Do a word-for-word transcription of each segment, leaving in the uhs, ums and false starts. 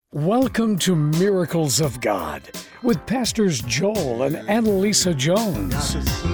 Welcome to Miracles of God with Pastors Joel and Annalisa Jones.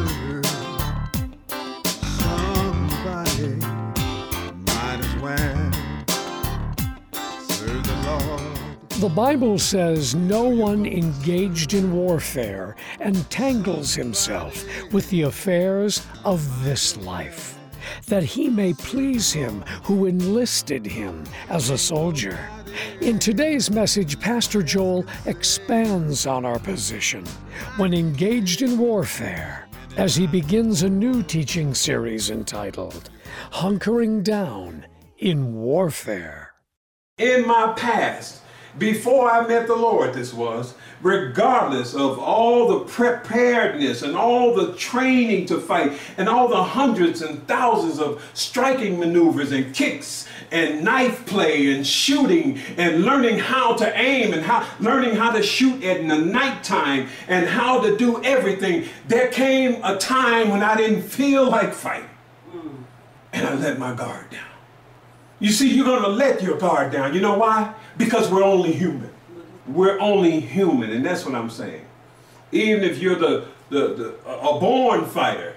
The Bible says no one engaged in warfare entangles himself with the affairs of this life, that he may please him who enlisted him as a soldier. In today's message, Pastor Joel expands on our position when engaged in warfare as he begins a new teaching series entitled, Hunkering Down in Warfare. In my past, before I met the Lord, this was, regardless of all the preparedness and all the training to fight and all the hundreds and thousands of striking maneuvers and kicks and knife play and shooting and learning how to aim and how learning how to shoot at the nighttime and how to do everything, there came a time when I didn't feel like fighting. Mm. And I let my guard down. You see, you're going to let your guard down. You know why? Because we're only human. We're only human, and that's what I'm saying. Even if you're the, the, the a born fighter,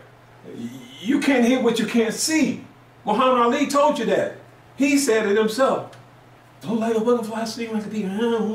you can't hit what you can't see. Muhammad Ali told you that. He said it himself. Don't like a butterfly, sting like a bee.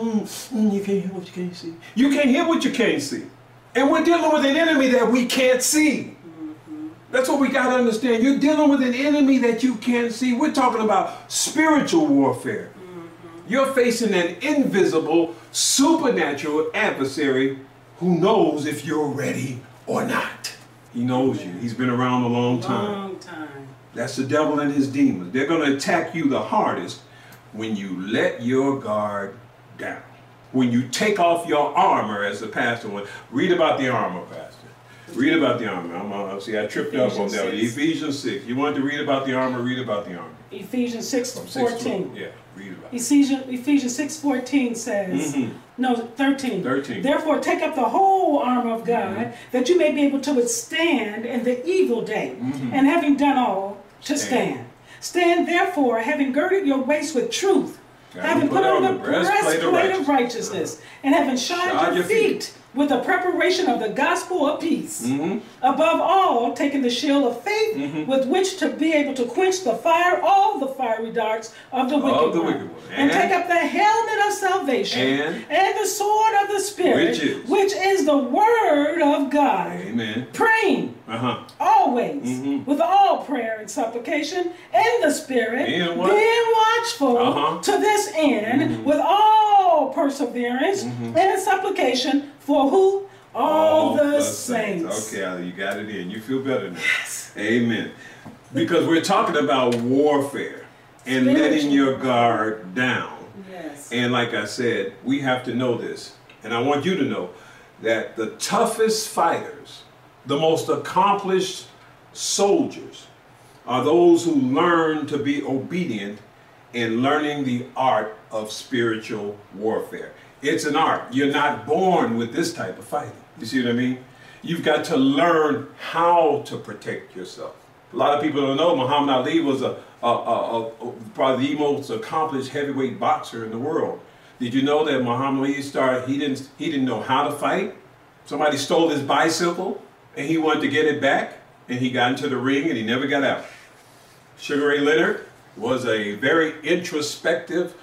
You can't hit what you can't see. You can't hit what you can't see. And we're dealing with an enemy that we can't see. That's what we got to understand. You're dealing with an enemy that you can't see. We're talking about spiritual warfare. Mm-hmm. You're facing an invisible, supernatural adversary who knows if you're ready or not. He knows you. He's been around a long time. Long time. That's the devil and his demons. They're going to attack you the hardest when you let your guard down. When you take off your armor, as the pastor would. Read about the armor, Pastor. Read about the armor. I'm, uh, see, I tripped Ephesians up on that. six. Ephesians six. You want to read about the armor? Read about the armor. Ephesians six fourteen. Yeah, read about it. Ephesians, Ephesians six fourteen says, mm-hmm. no, thirteen. thirteen. Therefore, take up the whole armor of God, mm-hmm. that you may be able to withstand in the evil day, mm-hmm. and having done all, to stand. Stand, therefore, having girded your waist with truth, God, having put, put on, on the breastplate of righteousness, righteousness uh-huh. and having shod, shod your, your feet, feet with the preparation of the gospel of peace. Mm-hmm. Above all, taking the shield of faith, mm-hmm. with which to be able to quench the fire, all the fiery darts of the wicked, the one. wicked one. And, and take up the helmet of salvation and, and the sword of the Spirit, which is, which is the word of God. Amen. Praying uh-huh. always mm-hmm. with all prayer and supplication in the Spirit, being, being watchful uh-huh. to this end, mm-hmm. with all perseverance mm-hmm. and supplication for who? All, all the, the saints. saints. Okay, you got it in. You feel better now. Yes. Amen. Because we're talking about warfare and letting your guard down. Yes. And like I said, we have to know this. And I want you to know that the toughest fighters, the most accomplished soldiers, are those who learn to be obedient in learning the art of spiritual warfare. It's an art. You're not born with this type of fighting. You see what I mean? You've got to learn how to protect yourself. A lot of people don't know Muhammad Ali was a, a, a, a probably the most accomplished heavyweight boxer in the world. Did you know that Muhammad Ali started, he didn't, he didn't know how to fight? Somebody stole his bicycle and he wanted to get it back and he got into the ring and he never got out. Sugar Ray Leonard was a very introspective,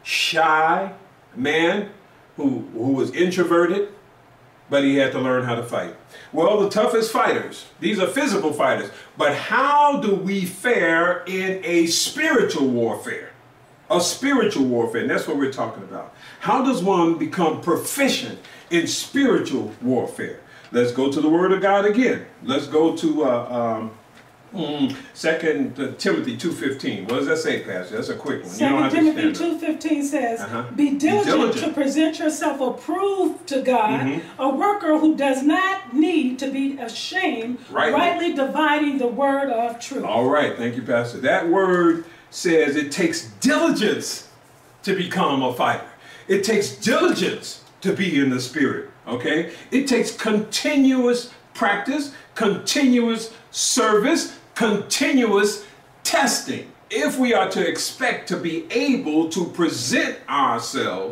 shy man who, who was introverted, but he had to learn how to fight. Well, the toughest fighters, these are physical fighters, but how do we fare in a spiritual warfare? A spiritual warfare, and that's what we're talking about. How does one become proficient in spiritual warfare? Let's go to the Word of God again. Let's go to uh, um, Mm, Second uh, Timothy two fifteen. What does that say, Pastor? That's a quick one. Second Timothy two fifteen says, uh-huh. Be diligent, Be diligent to present yourself approved to God, mm-hmm. a worker who does not need to be ashamed, rightly. rightly dividing the word of truth. All right, thank you, Pastor. That word says it takes diligence to become a fighter. It takes diligence to be in the Spirit, okay? It takes continuous practice, continuous service, continuous testing. If we are to expect to be able to present ourselves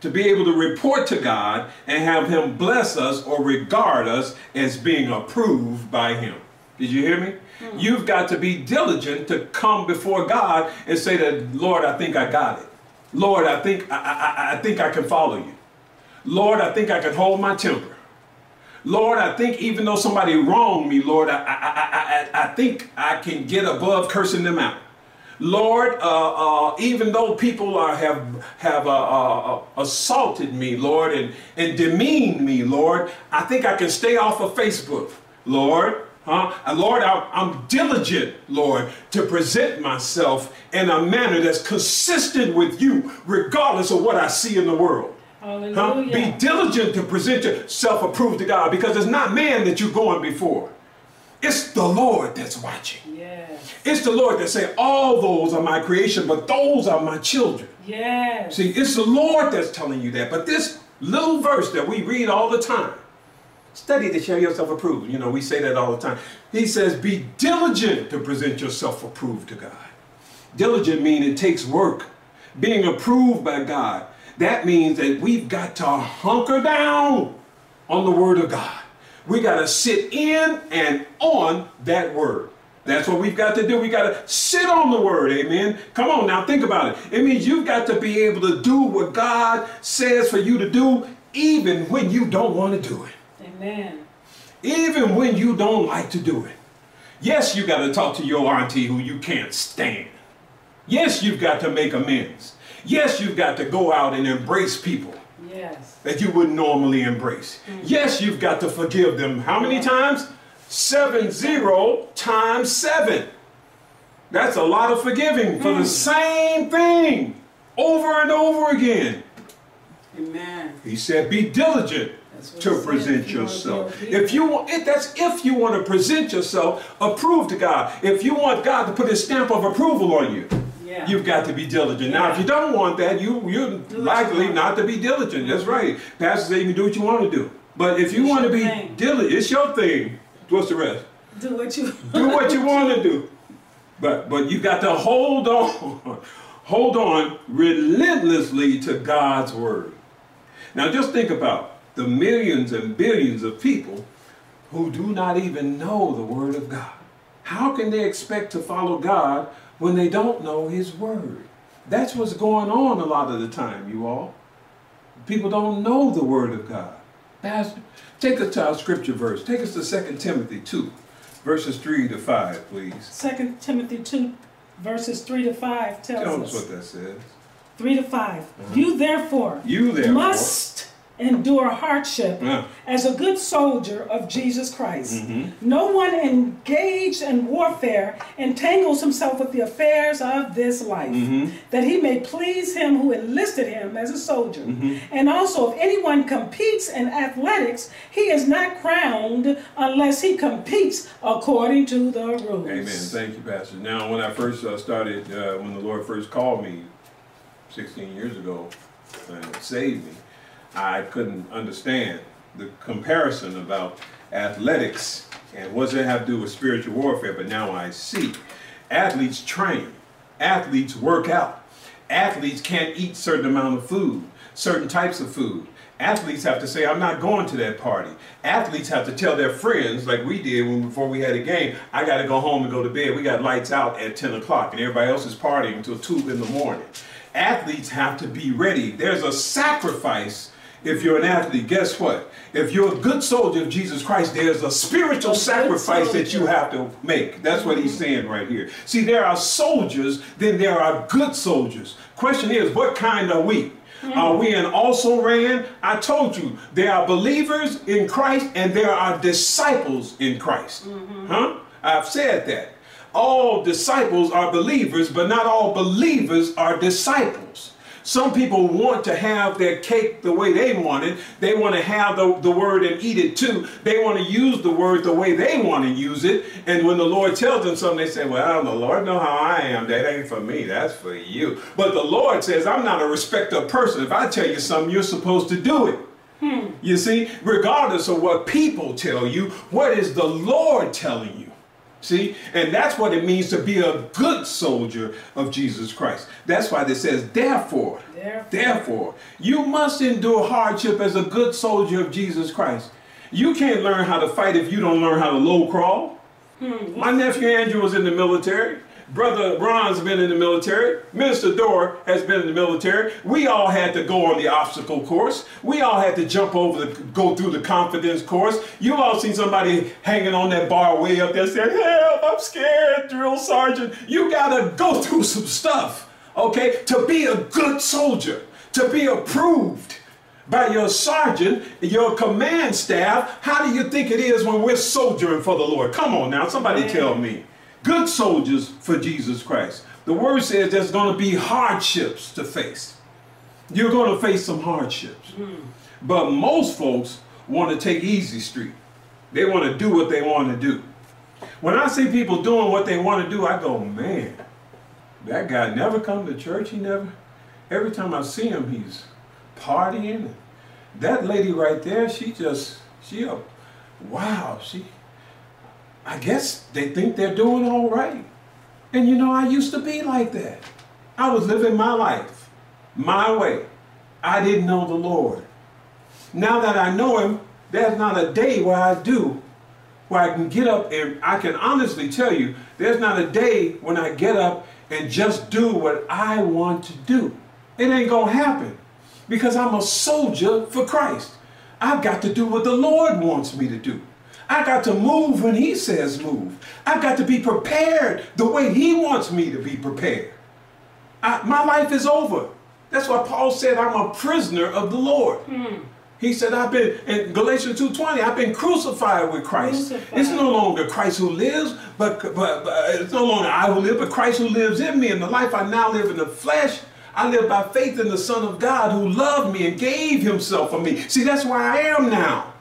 to be able to report to God and have him bless us or regard us as being approved by him. Did you hear me? Mm. You've got to be diligent to come before God and say that, Lord, I think I got it. Lord, I think I, I, I think I can follow you. Lord, I think I can hold my temper. Lord, I think even though somebody wronged me, Lord, I, I, I, I, I think I can get above cursing them out. Lord, uh, uh, even though people are, have have uh, uh, assaulted me, Lord, and, and demeaned me, Lord, I think I can stay off of Facebook, Lord. Huh? And Lord, I, I'm diligent, Lord, to present myself in a manner that's consistent with you, regardless of what I see in the world. Hallelujah. Huh? Be diligent to present yourself approved to God, because it's not man that you're going before. It's the Lord that's watching. Yes. It's the Lord that said, all those are my creation, but those are my children. Yes. See, it's the Lord that's telling you that. But this little verse that we read all the time, study to show yourself approved. You know, we say that all the time. He says, be diligent to present yourself approved to God. Diligent means it takes work. Being approved by God, that means that we've got to hunker down on the Word of God. We got to sit in and on that Word. That's what we've got to do. We got to sit on the Word. Amen. Come on now, think about it. It means you've got to be able to do what God says for you to do, even when you don't want to do it. Amen. Even when you don't like to do it. Yes, you got to talk to your auntie who you can't stand. Yes, you've got to make amends. Yes, you've got to go out and embrace people. Yes. That you wouldn't normally embrace. Mm-hmm. Yes, you've got to forgive them. How many times? Seven zero times seven. That's a lot of forgiving for mm. the same thing over and over again. Amen. He said, be diligent to present yourself. If you want it, that's if you want to present yourself approved to God. If you want God to put his stamp of approval on you, yeah. you've got to be diligent. Yeah. Now, if you don't want that, you, you're likely you not to be diligent. That's right. Pastor said you can do what you want to do. But if you it's want to be thing. diligent, it's your thing. What's the rest? Do what you do what you want to do. But but you got to hold on, hold on relentlessly to God's word. Now just think about the millions and billions of people who do not even know the word of God. How can they expect to follow God when they don't know his word? That's what's going on a lot of the time, you all. People don't know the word of God. Pastor, take us to our scripture verse. Take us to Second Timothy two, verses three to five, please. Second Timothy two, verses three to five tells Tell us. us what that says. three to five. Uh-huh. You therefore, you therefore must endure hardship yeah. as a good soldier of Jesus Christ. Mm-hmm. No one engaged in warfare entangles himself with the affairs of this life, mm-hmm. that he may please him who enlisted him as a soldier. Mm-hmm. And also, if anyone competes in athletics, he is not crowned unless he competes according to the rules. Amen. Thank you, Pastor. Now, when I first uh, started, uh, when the Lord first called me sixteen years ago and saved me, I couldn't understand the comparison about athletics and what does it have to do with spiritual warfare, but now I see. Athletes train. Athletes work out. Athletes can't eat certain amount of food, certain types of food. Athletes have to say, I'm not going to that party. Athletes have to tell their friends, like we did when before we had a game, I got to go home and go to bed. We got lights out at ten o'clock and everybody else is partying until two in the morning. Athletes have to be ready. There's a sacrifice. If you're an athlete, guess what? If you're a good soldier of Jesus Christ, there's a spiritual a sacrifice that you have to make. That's what he's saying right here. See, there are soldiers, then there are good soldiers. Question is, what kind are we? Mm-hmm. Are we an also ran? I told you, there are believers in Christ and there are disciples in Christ. Mm-hmm. Huh? I've said that. All disciples are believers, but not all believers are disciples. Some people want to have their cake the way they want it. They want to have the, the word and eat it too. They want to use the word the way they want to use it. And when the Lord tells them something, they say, well, the Lord know how I am. That ain't for me. That's for you. But the Lord says, I'm not a respecter of person. If I tell you something, you're supposed to do it. Hmm. You see, regardless of what people tell you, what is the Lord telling you? See, and that's what it means to be a good soldier of Jesus Christ. That's why it says, therefore, therefore, therefore, you must endure hardship as a good soldier of Jesus Christ. You can't learn how to fight if you don't learn how to low crawl. Hmm. My nephew Andrew was in the military. Brother Ron's been in the military. Minister Dora has been in the military. We all had to go on the obstacle course. We all had to jump over the, go through the confidence course. You all seen somebody hanging on that bar way up there saying, help, I'm scared, drill sergeant. You gotta go through some stuff, okay, to be a good soldier, to be approved by your sergeant, your command staff. How do you think it is when we're soldiering for the Lord? Come on now, somebody tell me. Good soldiers for Jesus Christ. The word says there's going to be hardships to face. You're going to face some hardships. Mm. But most folks want to take easy street. They want to do what they want to do. When I see people doing what they want to do, I go, man, that guy never come to church. He never, every time I see him, he's partying. That lady right there, she just, she, a, wow, she, I guess they think they're doing all right. And you know, I used to be like that. I was living my life, my way. I didn't know the Lord. Now that I know him, there's not a day where I do, where I can get up and I can honestly tell you, there's not a day when I get up and just do what I want to do. It ain't gonna happen because I'm a soldier for Christ. I've got to do what the Lord wants me to do. I got to move when he says move. I've got to be prepared the way he wants me to be prepared. I, my life is over. That's why Paul said I'm a prisoner of the Lord. Mm. He said I've been, in Galatians two twenty, I've been crucified with Christ. Crucified. It's no longer Christ who lives, but, but, but it's no longer I who live, but Christ who lives in me. And the life I now live in the flesh, I live by faith in the Son of God who loved me and gave himself for me. See, that's where I am now.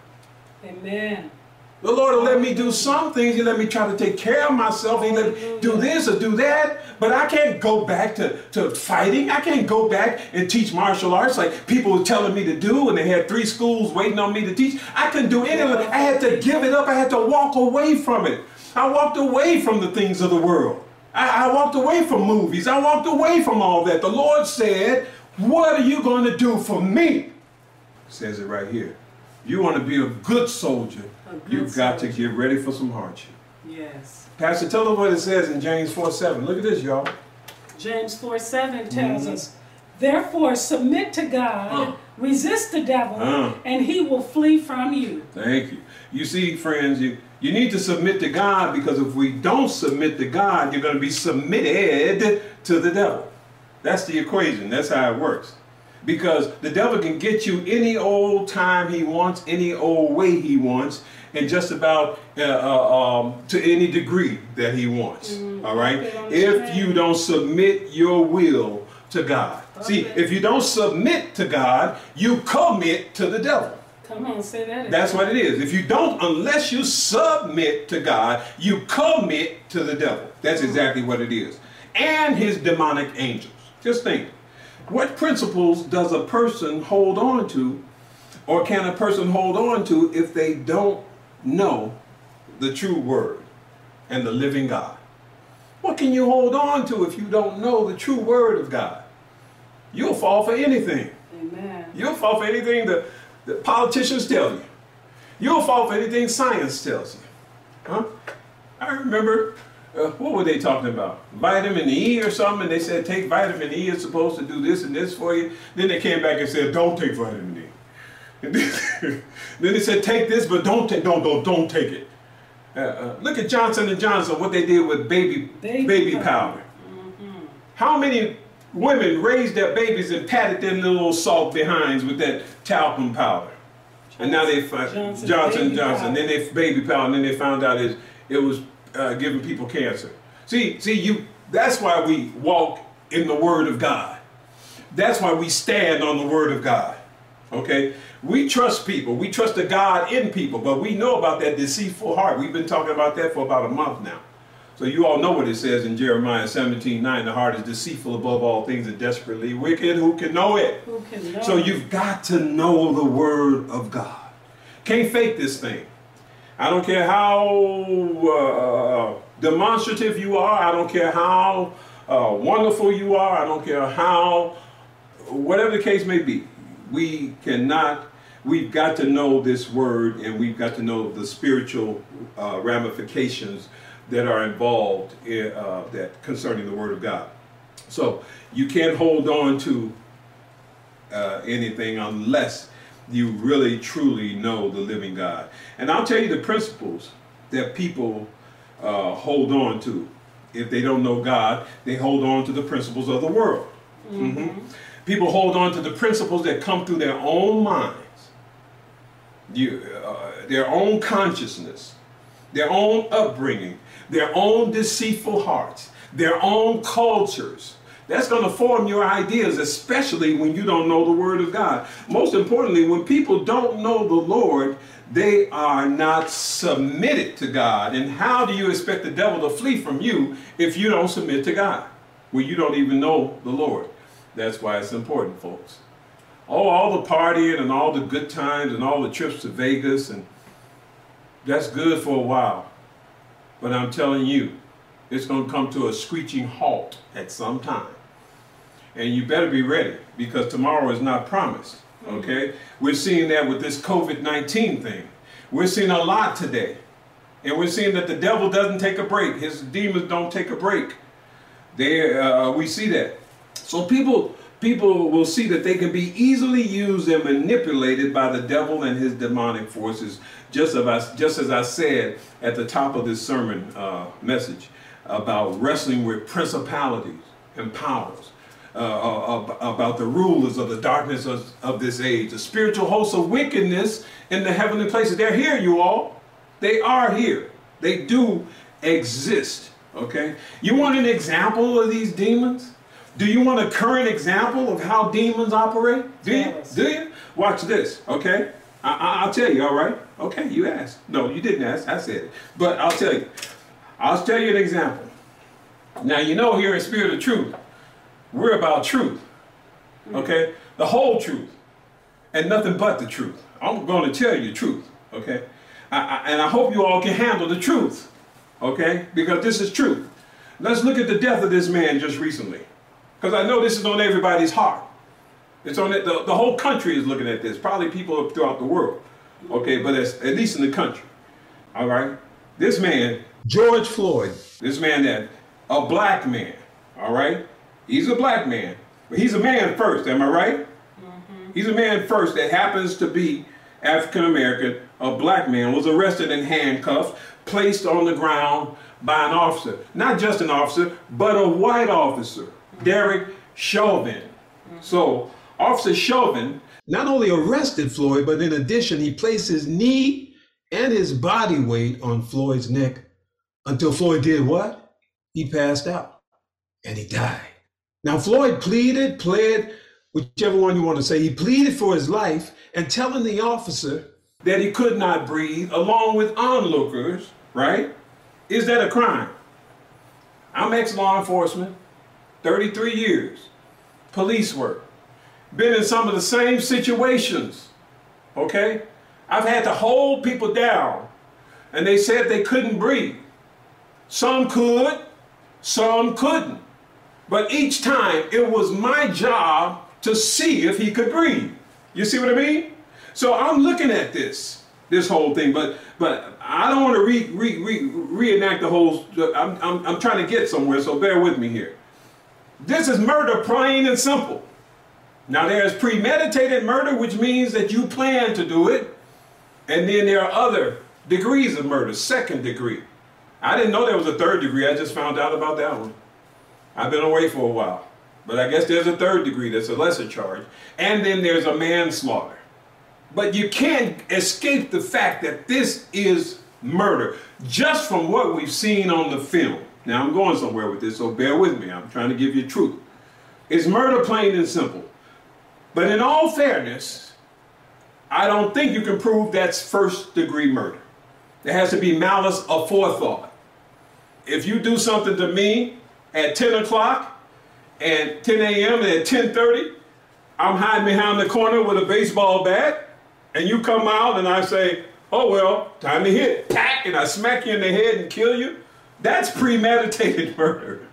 Amen. The Lord will let me do some things. He let me try to take care of myself. He let me do this or do that. But I can't go back to, to fighting. I can't go back and teach martial arts like people were telling me to do, and they had three schools waiting on me to teach. I couldn't do any of it. I had to give it up. I had to walk away from it. I walked away from the things of the world. I, I walked away from movies. I walked away from all that. The Lord said, what are you going to do for me? It says it right here. You want to be a good soldier, good you've got soldier. to get ready for some hardship. Yes. Pastor, tell them what it says in James four seven. Look at this, y'all. James four seven tells mm-hmm. us, therefore submit to God, uh. resist the devil, uh. and he will flee from you. Thank you. You see, friends, you, you need to submit to God, because if we don't submit to God, you're going to be submitted to the devil. That's the equation. That's how it works. Because the devil can get you any old time he wants, any old way he wants, and just about uh, uh, um, to any degree that he wants. Mm, all right? If you don't submit your will to God. Okay. See, if you don't submit to God, you commit to the devil. Come on, say that again. That's what it is. If you don't, unless you submit to God, you commit to the devil. That's exactly what it is. And his demonic angels. Just think. What principles does a person hold on to, or can a person hold on to, if they don't know the true word and the living God? What can you hold on to if you don't know the true word of God? You'll fall for anything. Amen. You'll fall for anything that the politicians tell you. You'll fall for anything science tells you. Huh? I remember, uh, what were they talking about? Vitamin E or something, and they said take vitamin E, it's supposed to do this and this for you. Then they came back and said don't take vitamin E. And then they said take this, but don't take, don't, don't, don't take it. Uh, uh, look at Johnson and Johnson, what they did with baby baby, baby powder. powder. Mm-hmm. How many women raised their babies and patted their little salt behinds with that talcum powder? Johnson, and now they find Johnson, Johnson, Johnson. Then they baby powder, and then they found out it it was uh, giving people cancer. See, see, you. That's why we walk in the Word of God. That's why we stand on the Word of God. Okay, we trust people. We trust the God in people, but we know about that deceitful heart. We've been talking about that for about a month now. So you all know what it says in Jeremiah seventeen nine. The heart is deceitful above all things and desperately wicked. Who can know it? Who can know? So you've got to know the Word of God. Can't fake this thing. I don't care how uh, demonstrative you are, I don't care how uh, wonderful you are, I don't care how, whatever the case may be, we cannot, we've got to know this word, and we've got to know the spiritual uh, ramifications that are involved in, uh, that concerning the word of God. So you can't hold on to uh, anything unless you really truly know the living God. And I'll tell you the principles that people uh, hold on to. If they don't know God, they hold on to the principles of the world. Mm-hmm. Mm-hmm. People hold on to the principles that come through their own minds, you, uh, their own consciousness, their own upbringing, their own deceitful hearts, their own cultures. That's going to form your ideas, especially when you don't know the Word of God. Most importantly, when people don't know the Lord, they are not submitted to God. And how do you expect the devil to flee from you if you don't submit to God? Well, you don't even know the Lord. That's why it's important, folks. Oh, all the partying and all the good times and all the trips to Vegas, and that's good for a while. But I'm telling you, it's going to come to a screeching halt at some time. And you better be ready, because tomorrow is not promised, okay? We're seeing that with this COVID nineteen thing. We're seeing a lot today. And we're seeing that the devil doesn't take a break. His demons don't take a break. They, uh, we see that. So people, people will see that they can be easily used and manipulated by the devil and his demonic forces, just as I, just as I said at the top of this sermon uh, message about wrestling with principalities and powers. Uh, about the rulers of the darkness of, of this age, the spiritual hosts of wickedness in the heavenly places. They're here, you all. They are here. They do exist, okay? You want an example of these demons? Do you want a current example of how demons operate? Do you? Yes. Do you? Watch this, okay? I, I, I'll tell you, all right? Okay, you asked. No, you didn't ask. I said it. But I'll tell you. I'll tell you an example. Now, you know, here in Spirit of Truth, we're about truth, okay? The whole truth, and nothing but the truth. I'm going to tell you the truth, okay? I, I, and I hope you all can handle the truth, okay? Because this is truth. Let's look at the death of this man just recently, because I know this is on everybody's heart. It's on it. The, the whole country is looking at this, probably people throughout the world, okay? But it's, at least in the country, all right? This man, George Floyd, this man that, a black man, all right? He's a black man, but he's a man first, am I right? Mm-hmm. He's a man first that happens to be African-American, a black man, was arrested and handcuffed, placed on the ground by an officer. Not just an officer, but a white officer, mm-hmm. Derek Chauvin. Mm-hmm. So Officer Chauvin not only arrested Floyd, but in addition, he placed his knee and his body weight on Floyd's neck until Floyd did what? He passed out and he died. Now, Floyd pleaded, pled, whichever one you want to say, he pleaded for his life and telling the officer that he could not breathe, along with onlookers, right? Is that a crime? I'm ex-law enforcement, thirty-three years, police work, been in some of the same situations, okay? I've had to hold people down, and they said they couldn't breathe. Some could, some couldn't. But each time, it was my job to see if he could breathe. You see what I mean? So I'm looking at this, this whole thing, but but I don't want to re, re, re, reenact the whole, I'm, I'm, I'm trying to get somewhere, so bear with me here. This is murder, plain and simple. Now there's premeditated murder, which means that you plan to do it, and then there are other degrees of murder, second degree. I didn't know there was a third degree, I just found out about that one. I've been away for a while, but I guess there's a third degree, that's a lesser charge. And then there's a manslaughter. But you can't escape the fact that this is murder, just from what we've seen on the film. Now I'm going somewhere with this, so bear with me. I'm trying to give you truth. It's murder, plain and simple. But in all fairness, I don't think you can prove that's first degree murder. There has to be malice aforethought. If you do something to me at ten o'clock and ten a m and at ten thirty, I'm hiding behind the corner with a baseball bat, and you come out and I say, oh well, time to hit, pack, and I smack you in the head and kill you, That's premeditated murder.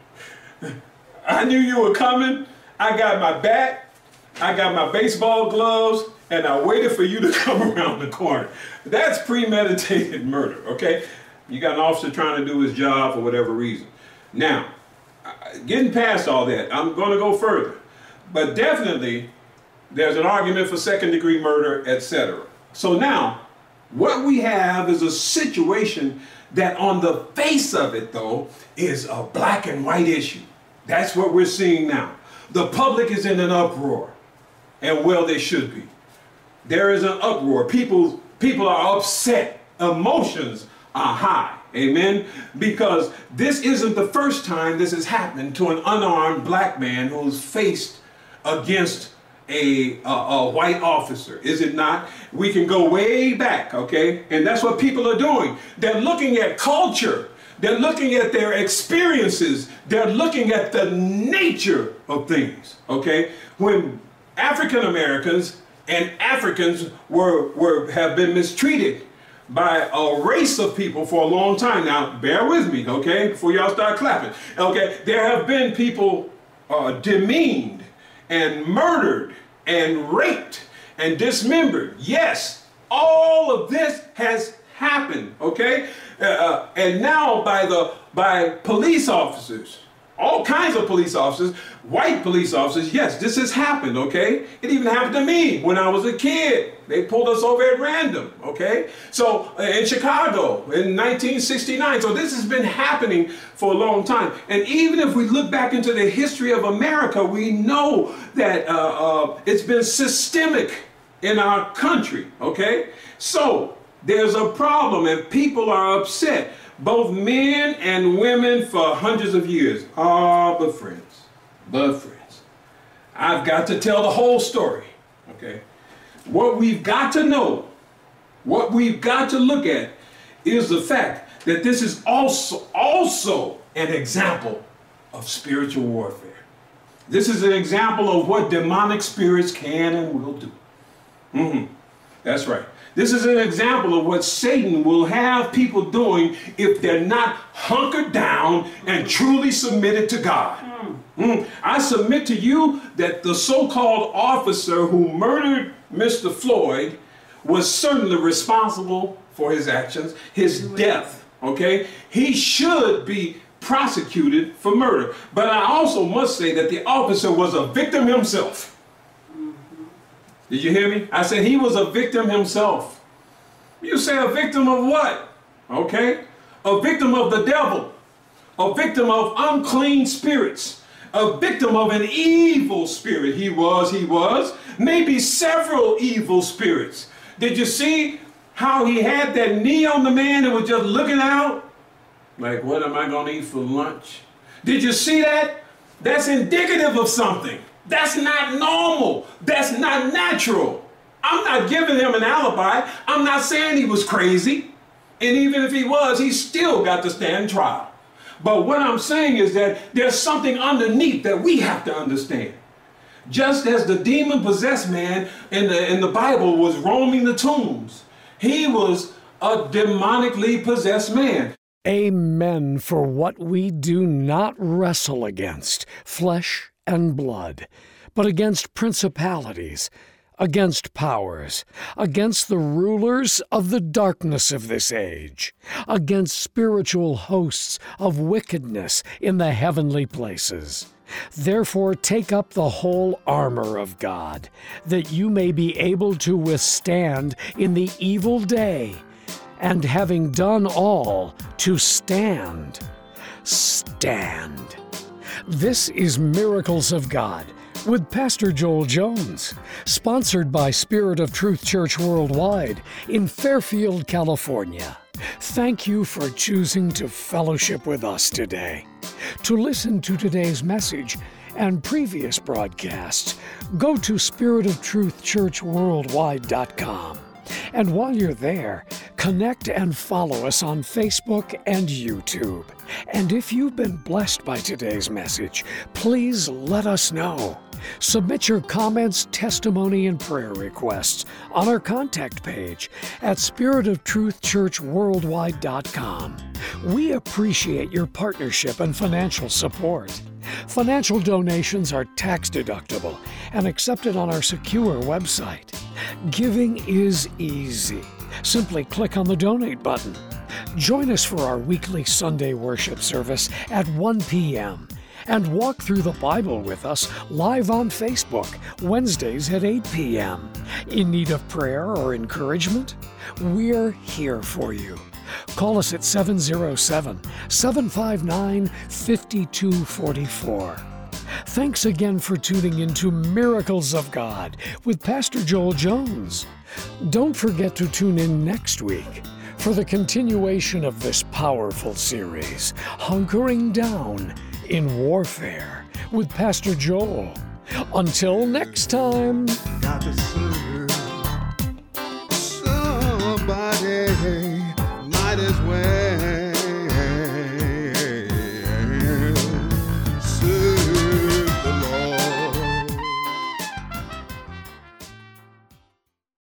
I knew you were coming. I got my bat, I got my baseball gloves, and I waited for you to come around the corner. That's premeditated murder, okay? You got an officer trying to do his job for whatever reason. Now, getting past all that, I'm going to go further. But definitely, there's an argument for second degree murder, et cetera. So now, what we have is a situation that on the face of it, though, is a black and white issue. That's what we're seeing now. The public is in an uproar, and well, they should be. There is an uproar. People, people are upset. Emotions are high. Amen? Because this isn't the first time this has happened to an unarmed black man who's faced against a, a, a white officer. Is it not? We can go way back, okay? And that's what people are doing. They're looking at culture. They're looking at their experiences. They're looking at the nature of things, okay? When African Americans and Africans were, were have been mistreated by a race of people for a long time. Now, bear with me, okay, before y'all start clapping. Okay, there have been people uh, demeaned and murdered and raped and dismembered. Yes, all of this has happened, okay? Uh, and now by the by police officers, all kinds of police officers, white police officers, yes, this has happened, okay? It even happened to me when I was a kid. They pulled us over at random, okay? So uh, in Chicago in nineteen sixty-nine. So this has been happening for a long time. And even if we look back into the history of America, we know that uh, uh, it's been systemic in our country, okay? So there's a problem and people are upset. Both men and women for hundreds of years. Ah, but friends, but friends, I've got to tell the whole story, okay? What we've got to know, what we've got to look at is the fact that this is also, also an example of spiritual warfare. This is an example of what demonic spirits can and will do. Mm-hmm. That's right. This is an example of what Satan will have people doing if they're not hunkered down and truly submitted to God. Mm. I submit to you that the so-called officer who murdered Mister Floyd was certainly responsible for his actions, his death, okay? He should be prosecuted for murder. But I also must say that the officer was a victim himself. Did you hear me? I said he was a victim himself. You say a victim of what? Okay? A victim of the devil. A victim of unclean spirits. A victim of an evil spirit. He was, he was. Maybe several evil spirits. Did you see how he had that knee on the man and was just looking out? Like, what am I going to eat for lunch? Did you see that? That's indicative of something. That's not normal. That's not natural. I'm not giving him an alibi. I'm not saying he was crazy. And even if he was, he still got to stand trial. But what I'm saying is that there's something underneath that we have to understand. Just as the demon-possessed man in the, in the Bible was roaming the tombs, he was a demonically possessed man. Amen for what we do not wrestle against, flesh and blood, but against principalities, against powers, against the rulers of the darkness of this age, against spiritual hosts of wickedness in the heavenly places. Therefore take up the whole armor of God, that you may be able to withstand in the evil day, and having done all, to stand. Stand. This is Miracles of God with Pastor Joel Jones, sponsored by Spirit of Truth Church Worldwide in Fairfield, California. Thank you for choosing to fellowship with us today. To listen to today's message and previous broadcasts, go to spirit of truth church worldwide dot com. And while you're there, connect and follow us on Facebook and YouTube. And if you've been blessed by today's message, please let us know. Submit your comments, testimony, and prayer requests on our contact page at spirit of truth church worldwide dot com. We appreciate your partnership and financial support. Financial donations are tax-deductible and accepted on our secure website. Giving is easy. Simply click on the donate button. Join us for our weekly Sunday worship service at one p.m. and walk through the Bible with us live on Facebook, Wednesdays at eight p.m. In need of prayer or encouragement? We're here for you. Call us at seven oh seven, seven five nine, five two four four. Thanks again for tuning into Miracles of God with Pastor Joel Jones. Don't forget to tune in next week for the continuation of this powerful series, Hunkering Down in Warfare with Pastor Joel. Until next time. Got to serve